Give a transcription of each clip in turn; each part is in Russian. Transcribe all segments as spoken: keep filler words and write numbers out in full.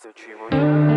Все, чего нет.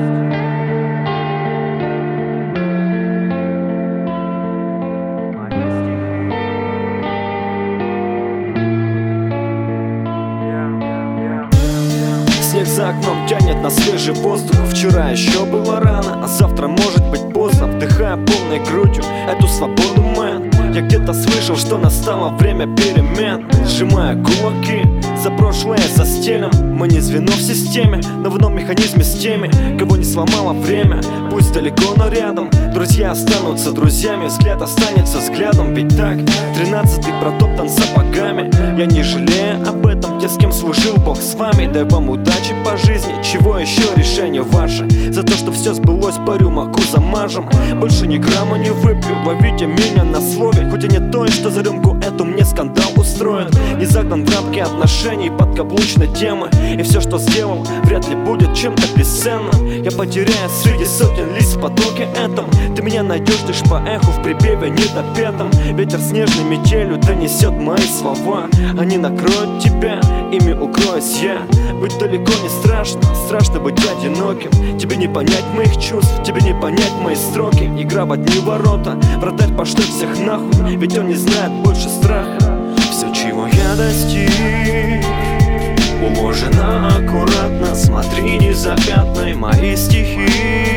Снег за окном тянет на свежий воздух. Вчера еще было рано, а завтра может быть поздно. Вдыхая полной грудью эту свободу, мэн. Я где-то слышал, что настало время перемен. Сжимая кулаки за прошлое застелим. Мы не звено в системе, но в одном механизме с теми, кого не сломало время. Пусть далеко, но рядом. Друзья останутся друзьями, взгляд останется взглядом. Ведь так, тринадцатый протоптан сапогами. Я не жалею об этом, те, с кем служил, Бог с вами. Дай вам удачи по жизни, чего еще, решение ваше. За то, что все сбылось, по рюмаку замажем. Больше ни грамма не выпью, ловите меня на слове. Хоть и не то, что за рюмку эту мне скандал устроен. Не загнан в рамки отношений подкаблучной темы. И все, что сделал, вряд ли будет чем-то бесценным. Я потеряю среди сотен лиц в потоке этом. Ты меня найдешь лишь по эху в припеве недопетом. Ветер снежной метелью донесет мои слова. Они накроют тебя, ими укроюсь я. Быть далеко не страшно, страшно быть одиноким. Тебе не понять моих чувств, тебе не понять мои строки. Игра в одни ворота, вратарь пошлет всех нахуй. Ведь он не знает больше страха. Все, чего я достиг, уложено аккуратно. Смотри, не запятнай мои стихи.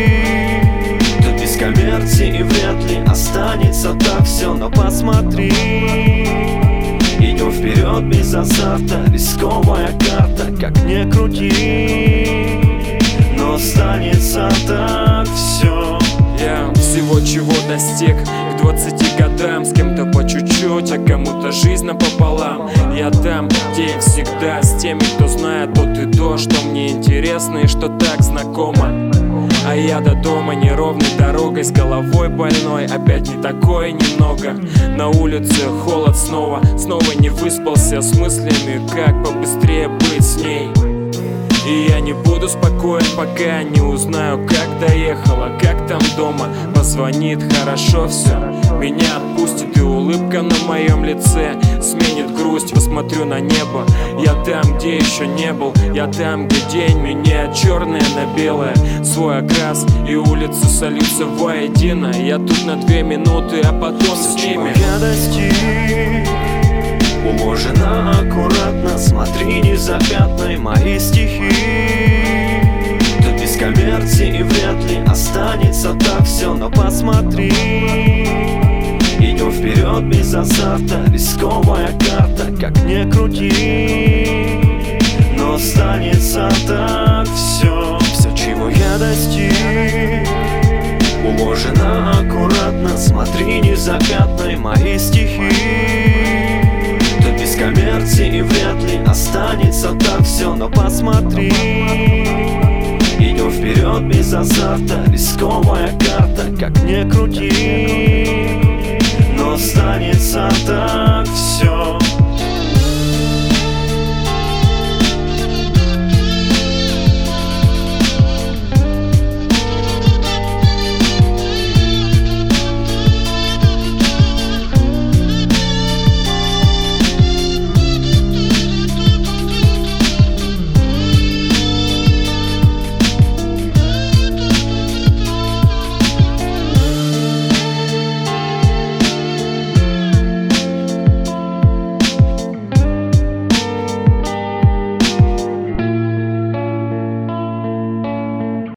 Тут без коммерции вряд ли останется так все. Но посмотри, идем вперед без азарта. Рисковая карта, как ни крути, но останется так все. Я всего чего достиг к двадцати годам. С кем-то по чуть-чуть, а кому-то жизнь напополам. Я там, где я всегда, с теми, кто знает от и до, что мне интересно и что так знакомо. А я до дома неровной дорогой, с головой больной, опять не такое немного. На улице холод снова, снова не выспался с мыслями, как побыстрее быть с ней. И я не буду спокоен, пока не узнаю, как доехала, как там дома. Позвонит, хорошо все, меня отпустит, и улыбка на моем лице сменит грусть. Посмотрю на небо, я там, где еще не был. Я там, где день меняет черное на белое свой окрас, и улицы сольются воедино. Я тут на две минуты, а потом с ними. Я достиг, уложено аккуратно. Смотри, не запятнай мои стихи. Тут без коммерции вряд ли останется так все. Но посмотри, идем вперед без азарта. Рисковая карта, как ни крути, но останется так все. Все, чего я достиг, уложено аккуратно. Смотри, не запятнай мои стихи. Без коммерции вряд ли останется так все. Но посмотри, идем вперед без азарта. Рисковая карта, как ни крути, но останется так все.